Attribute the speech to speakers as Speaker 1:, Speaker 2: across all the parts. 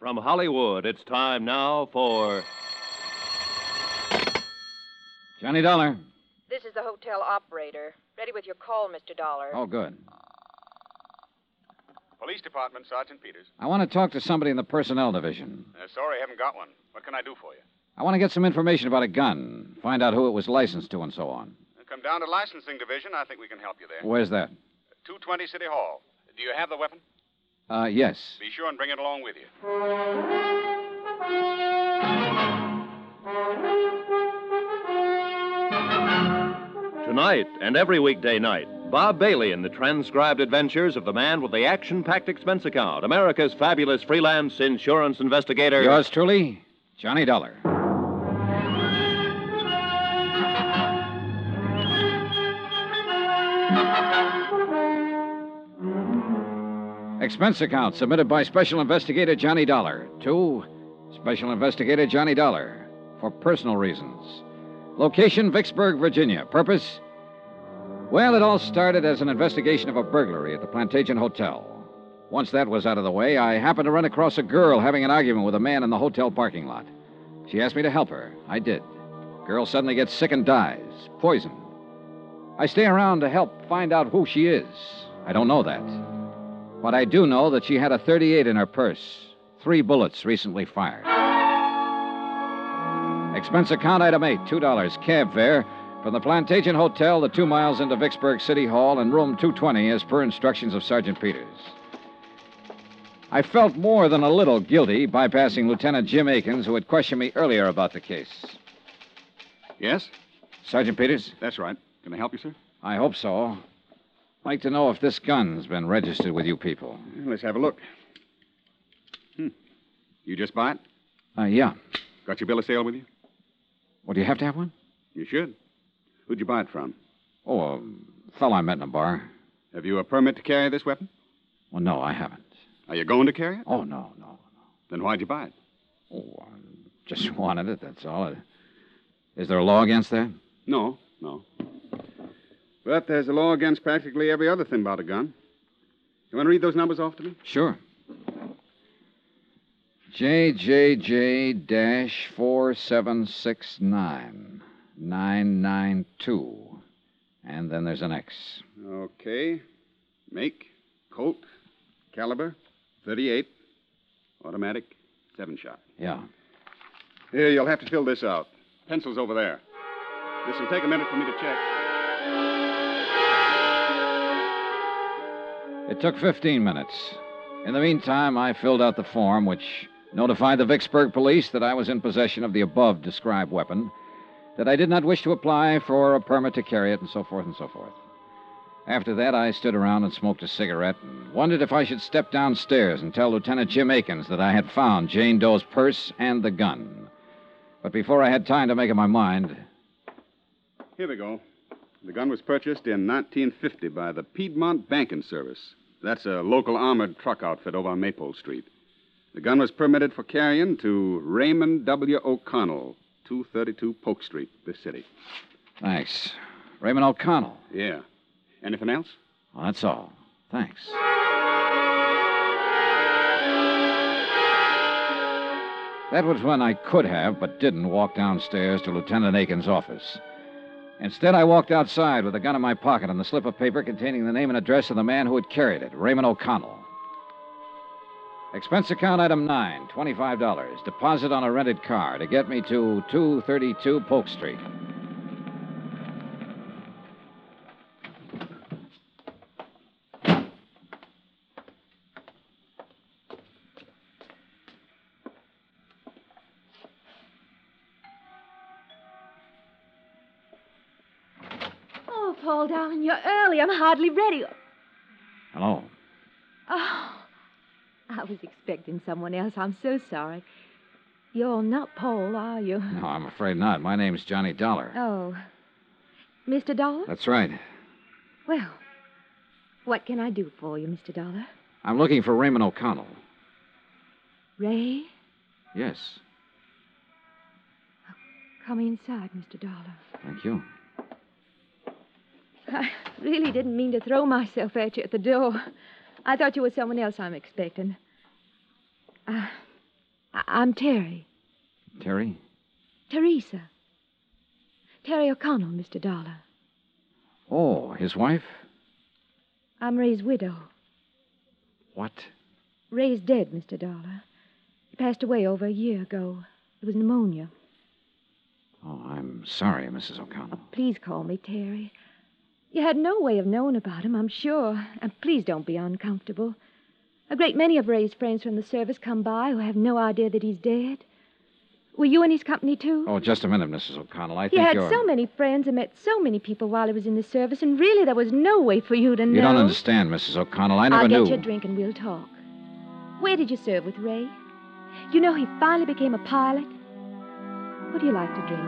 Speaker 1: From Hollywood, it's time now for
Speaker 2: Johnny Dollar.
Speaker 3: This is the hotel operator. Ready with your call, Mr. Dollar.
Speaker 2: Oh, good.
Speaker 4: Police Department, Sergeant Peters.
Speaker 2: I want to talk to somebody in the personnel division.
Speaker 4: Sorry, I haven't got one. What can I do for you?
Speaker 2: I want to get some information about a gun, find out who it was licensed to and so on.
Speaker 4: Come down to licensing division. I think we can help you there.
Speaker 2: Where's that?
Speaker 4: 220 City Hall. Do you have the weapon?
Speaker 2: Yes.
Speaker 4: Be sure and bring it along with you.
Speaker 1: Tonight and every weekday night, Bob Bailey in the transcribed adventures of the man with the action-packed expense account, America's fabulous freelance insurance investigator.
Speaker 2: Yours truly, Johnny Dollar. Expense account submitted by Special Investigator Johnny Dollar to Special Investigator Johnny Dollar for personal reasons. Location, Vicksburg, Virginia. Purpose? Well, it all started as an investigation of a burglary at the Plantation Hotel. Once that was out of the way, I happened to run across a girl having an argument with a man in the hotel parking lot. She asked me to help her. I did. Girl suddenly gets sick and dies. Poisoned. I stay around to help find out who she is. I don't know that. But I do know that she had a .38 in her purse. 3 bullets recently fired. Expense account item 8, $2 cab fare from the Plantation Hotel, the 2 miles into Vicksburg City Hall, and room 220 as per instructions of Sergeant Peters. I felt more than a little guilty bypassing Lieutenant Jim Akins, who had questioned me earlier about the case.
Speaker 4: Yes?
Speaker 2: Sergeant Peters?
Speaker 4: That's right. Can I help you, sir?
Speaker 2: I hope so. I'd like to know if this gun's been registered with you people.
Speaker 4: Let's have a look. You just buy it?
Speaker 2: Yeah.
Speaker 4: Got your bill of sale with you?
Speaker 2: Well, do you have to have one?
Speaker 4: You should. Who'd you buy it from?
Speaker 2: Oh, a fellow I met in a bar.
Speaker 4: Have you a permit to carry this weapon?
Speaker 2: Well, no, I haven't.
Speaker 4: Are you going to carry it?
Speaker 2: Oh, no.
Speaker 4: Then why'd you buy it?
Speaker 2: Oh, I just wanted it, that's all. Is there a law against that?
Speaker 4: No. But there's a law against practically every other thing about a gun. You want to read those numbers off to me?
Speaker 2: Sure. JJJ-4769992. And then there's an X.
Speaker 4: Okay. Make, Colt, caliber, .38, automatic, 7-shot.
Speaker 2: Yeah.
Speaker 4: Here, you'll have to fill this out. Pencil's over there. This will take a minute for me to check.
Speaker 2: It took 15 minutes. In the meantime, I filled out the form which notified the Vicksburg police that I was in possession of the above-described weapon, that I did not wish to apply for a permit to carry it, and so forth and so forth. After that, I stood around and smoked a cigarette and wondered if I should step downstairs and tell Lieutenant Jim Akins that I had found Jane Doe's purse and the gun. But before I had time to make up my mind...
Speaker 4: Here we go. The gun was purchased in 1950 by the Piedmont Banking Service. That's a local armored truck outfit over on Maypole Street. The gun was permitted for carrying to Raymond W. O'Connell, 232 Polk Street, this city.
Speaker 2: Thanks. Raymond O'Connell.
Speaker 4: Yeah. Anything else?
Speaker 2: Well, that's all. Thanks. That was when I could have, but didn't, walk downstairs to Lieutenant Akins' office. Instead, I walked outside with a gun in my pocket and the slip of paper containing the name and address of the man who had carried it, Raymond O'Connell. Expense account item 9, $25. Deposit on a rented car to get me to 232 Polk Street.
Speaker 5: Paul, darling, you're early. I'm hardly ready.
Speaker 2: Hello.
Speaker 5: Oh, I was expecting someone else. I'm so sorry. You're not Paul, are you?
Speaker 2: No, I'm afraid not. My name's Johnny Dollar.
Speaker 5: Oh. Mr. Dollar?
Speaker 2: That's right.
Speaker 5: Well, what can I do for you, Mr. Dollar?
Speaker 2: I'm looking for Raymond O'Connell.
Speaker 5: Ray?
Speaker 2: Yes.
Speaker 5: Come inside, Mr. Dollar.
Speaker 2: Thank you.
Speaker 5: I really didn't mean to throw myself at you at the door. I thought you were someone else I'm expecting. I'm Terry.
Speaker 2: Terry?
Speaker 5: Teresa. Terry O'Connell, Mr. Dollar.
Speaker 2: Oh, his wife?
Speaker 5: I'm Ray's widow.
Speaker 2: What?
Speaker 5: Ray's dead, Mr. Dollar. He passed away over a year ago. It was pneumonia.
Speaker 2: Oh, I'm sorry, Mrs. O'Connell.
Speaker 5: Please call me Terry. You had no way of knowing about him, I'm sure. And please don't be uncomfortable. A great many of Ray's friends from the service come by who have no idea that he's dead. Were you in his company, too?
Speaker 2: Oh, just a minute, Mrs. O'Connell. I
Speaker 5: He
Speaker 2: think
Speaker 5: had
Speaker 2: you're...
Speaker 5: so many friends and met so many people while he was in the service, and really there was no way for you to know.
Speaker 2: You don't understand, Mrs. O'Connell. I never
Speaker 5: I'll
Speaker 2: knew.
Speaker 5: get you a drink and we'll talk. Where did you serve with Ray? You know he finally became a pilot. What do you like to drink?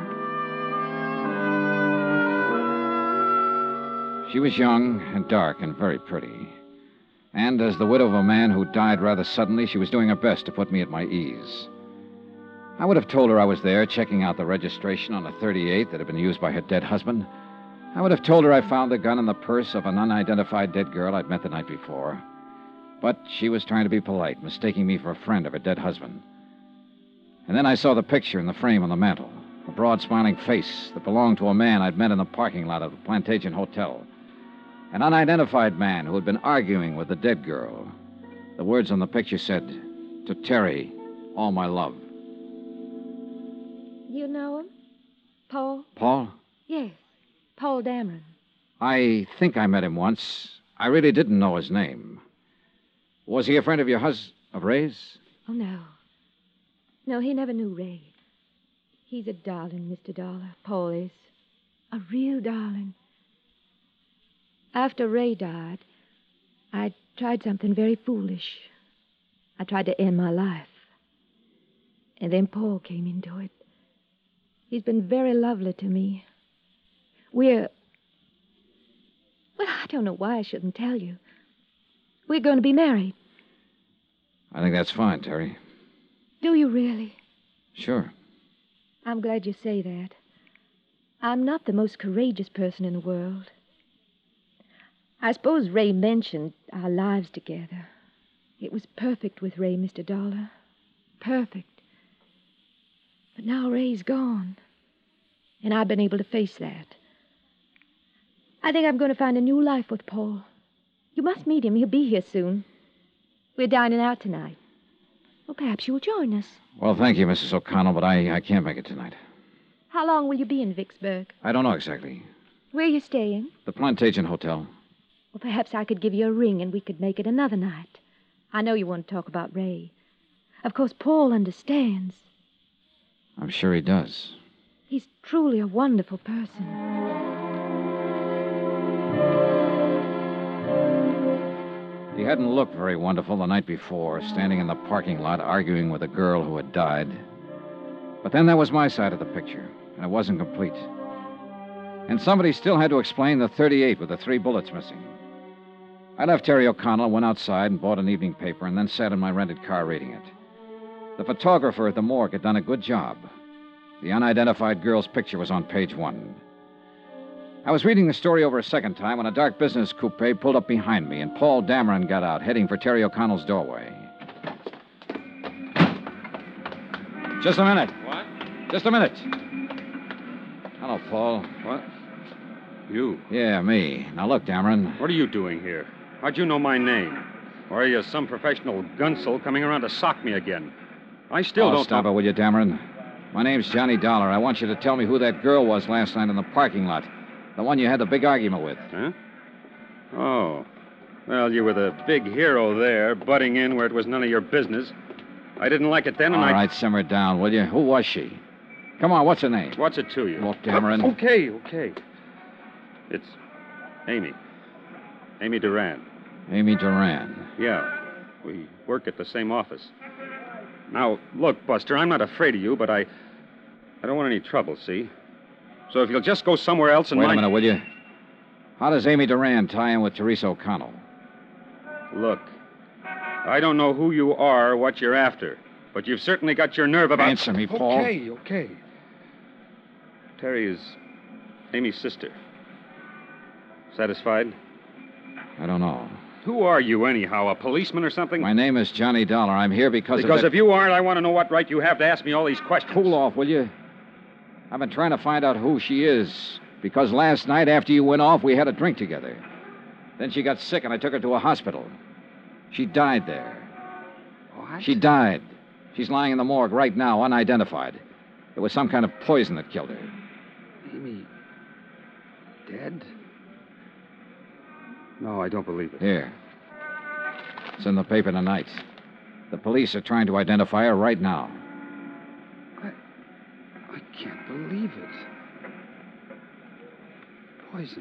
Speaker 2: She was young and dark and very pretty. And as the widow of a man who died rather suddenly, she was doing her best to put me at my ease. I would have told her I was there checking out the registration on a 38 that had been used by her dead husband. I would have told her I found the gun in the purse of an unidentified dead girl I'd met the night before. But she was trying to be polite, mistaking me for a friend of her dead husband. And then I saw the picture in the frame on the mantel, a broad, smiling face that belonged to a man I'd met in the parking lot of the Plantation Hotel. An unidentified man who had been arguing with the dead girl. The words on the picture said, "To Terry, all my love."
Speaker 5: You know him? Paul?
Speaker 2: Paul?
Speaker 5: Yes, Paul Dameron.
Speaker 2: I think I met him once. I really didn't know his name. Was he a friend of your of Ray's?
Speaker 5: Oh, no. No, he never knew Ray. He's a darling, Mr. Dollar. Paul is. A real darling. After Ray died, I tried something very foolish. I tried to end my life. And then Paul came into it. He's been very lovely to me. Well, I don't know why I shouldn't tell you. We're going to be married.
Speaker 2: I think that's fine, Terry.
Speaker 5: Do you really?
Speaker 2: Sure.
Speaker 5: I'm glad you say that. I'm not the most courageous person in the world. I suppose Ray mentioned our lives together. It was perfect with Ray, Mr. Dollar. Perfect. But now Ray's gone. And I've been able to face that. I think I'm going to find a new life with Paul. You must meet him. He'll be here soon. We're dining out tonight. Well, perhaps you'll join us.
Speaker 2: Well, thank you, Mrs. O'Connell, but I can't make it tonight.
Speaker 5: How long will you be in Vicksburg?
Speaker 2: I don't know exactly.
Speaker 5: Where are you staying?
Speaker 2: The Plantation Hotel.
Speaker 5: Well, perhaps I could give you a ring and we could make it another night. I know you want to talk about Ray. Of course, Paul understands.
Speaker 2: I'm sure he does.
Speaker 5: He's truly a wonderful person.
Speaker 2: He hadn't looked very wonderful the night before, standing in the parking lot arguing with a girl who had died. But then there was my side of the picture, and it wasn't complete. And somebody still had to explain the 38 with the 3 bullets missing. I left Terry O'Connell, went outside and bought an evening paper, and then sat in my rented car reading it. The photographer at the morgue had done a good job. The unidentified girl's picture was on page 1. I was reading the story over a second time when a dark business coupe pulled up behind me, and Paul Dameron got out, heading for Terry O'Connell's doorway. Just a minute.
Speaker 6: What?
Speaker 2: Just a minute. Hello, Paul.
Speaker 6: What? You?
Speaker 2: Yeah, me. Now, look, Dameron.
Speaker 6: What are you doing here? How'd you know my name? Or are you some professional gunsel coming around to sock me again? I still don't
Speaker 2: stop
Speaker 6: know...
Speaker 2: it, will you, Dameron? My name's Johnny Dollar. I want you to tell me who that girl was last night in the parking lot. The one you had the big argument with.
Speaker 6: Huh? Oh. Well, you were the big hero there, butting in where it was none of your business. I didn't like it then, and
Speaker 2: All right, simmer down, will you? Who was she? Come on, what's her name?
Speaker 6: What's it to you?
Speaker 2: Look, Dameron.
Speaker 6: Okay. It's Amy. Amy Duran.
Speaker 2: Amy Duran.
Speaker 6: Yeah. We work at the same office. Now, look, Buster, I'm not afraid of you, but I don't want any trouble, see? So if you'll just go somewhere else and
Speaker 2: Wait a minute, will you? How does Amy Duran tie in with Teresa O'Connell?
Speaker 6: Look, I don't know who you are or what you're after, but you've certainly got your nerve about...
Speaker 2: Answer me, Paul.
Speaker 6: Okay. Terry is Amy's sister. Satisfied?
Speaker 2: I don't know.
Speaker 6: Who are you, anyhow? A policeman or something?
Speaker 2: My name is Johnny Dollar. I'm here because
Speaker 6: Because
Speaker 2: of
Speaker 6: if you aren't, I want to know what right you have to ask me all these questions.
Speaker 2: Cool off, will you? I've been trying to find out who she is. Because last night, after you went off, we had a drink together. Then she got sick, and I took her to a hospital. She died there.
Speaker 6: What?
Speaker 2: She died. She's lying in the morgue right now, unidentified. It was some kind of poison that killed her.
Speaker 6: Amy... dead? No, I don't believe it.
Speaker 2: Here. It's in the paper tonight. The police are trying to identify her right now.
Speaker 6: I can't believe it. Poison.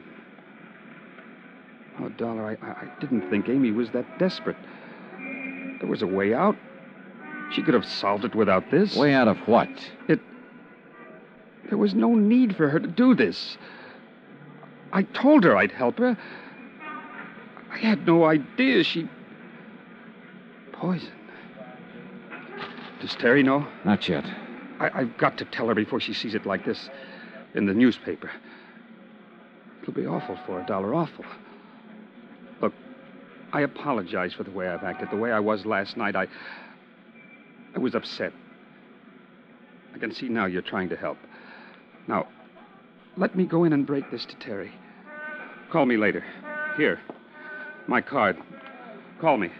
Speaker 6: Oh, Dollar, I didn't think Amy was that desperate. There was a way out. She could have solved it without this.
Speaker 2: Way out of what?
Speaker 6: There was no need for her to do this. I told her I'd help her. I had no idea she... Poison. Does Terry know?
Speaker 2: Not yet.
Speaker 6: I've got to tell her before she sees it like this in the newspaper. It'll be awful for her, Dollar, awful. Look, I apologize for the way I've acted, the way I was last night. I was upset. I can see now you're trying to help. Now, let me go in and break this to Terry. Call me later. Here, my card. Call me.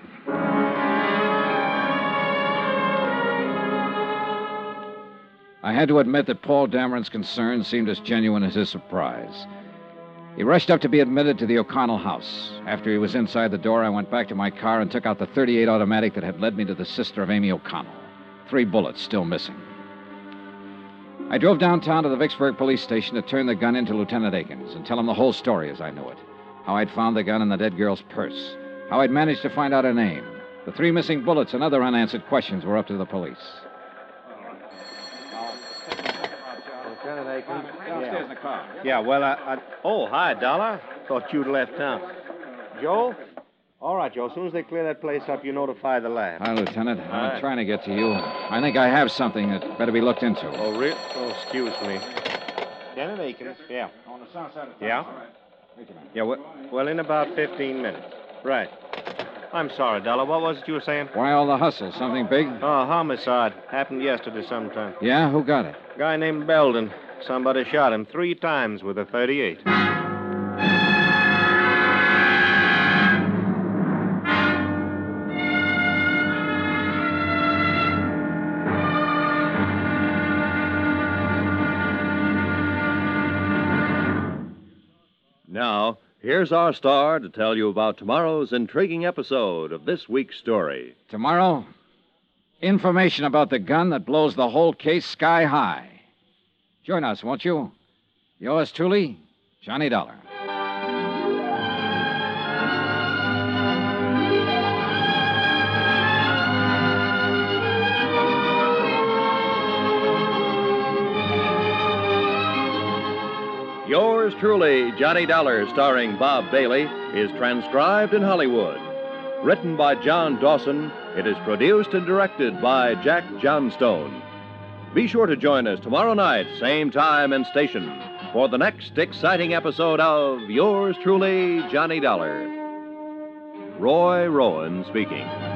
Speaker 2: I had to admit that Paul Dameron's concern seemed as genuine as his surprise. He rushed up to be admitted to the O'Connell house. After he was inside the door, I went back to my car and took out the .38 automatic that had led me to the sister of Amy O'Connell. 3 bullets still missing. I drove downtown to the Vicksburg police station to turn the gun into Lieutenant Akins and tell him the whole story as I knew it. How I'd found the gun in the dead girl's purse. How I'd managed to find out her name. The 3 missing bullets and other unanswered questions were up to the police.
Speaker 7: Lieutenant Akins?
Speaker 2: Downstairs in the car.
Speaker 7: Yeah, well, Oh, hi, Dollar. Thought you'd left town. Joe? All right, Joe. As soon as they clear that place up, you notify the lab.
Speaker 2: Hi, Lieutenant. I've
Speaker 7: right.
Speaker 2: been trying to get to you. I think I have something that better be looked into.
Speaker 7: Oh, really? Oh, excuse me. Lieutenant Akins? Yeah.
Speaker 2: On the south side of town.
Speaker 7: Yeah?
Speaker 2: All right. Wait a minute.
Speaker 7: Yeah, well, in about 15 minutes. Right. I'm sorry, Dollar. What was it you were saying?
Speaker 2: Why all the hustle? Something big?
Speaker 7: Oh, homicide. Happened yesterday sometime.
Speaker 2: Yeah? Who got it?
Speaker 7: Guy named Belden. Somebody shot him 3 times with a .38.
Speaker 1: Now, here's our star to tell you about tomorrow's intriguing episode of this week's story.
Speaker 2: Tomorrow, information about the gun that blows the whole case sky high. Join us, won't you? Yours truly, Johnny Dollar.
Speaker 1: Yours truly, Johnny Dollar, starring Bob Bailey, is transcribed in Hollywood. Written by John Dawson, it is produced and directed by Jack Johnstone. Be sure to join us tomorrow night, same time and station, for the next exciting episode of Yours truly, Johnny Dollar. Roy Rowan speaking.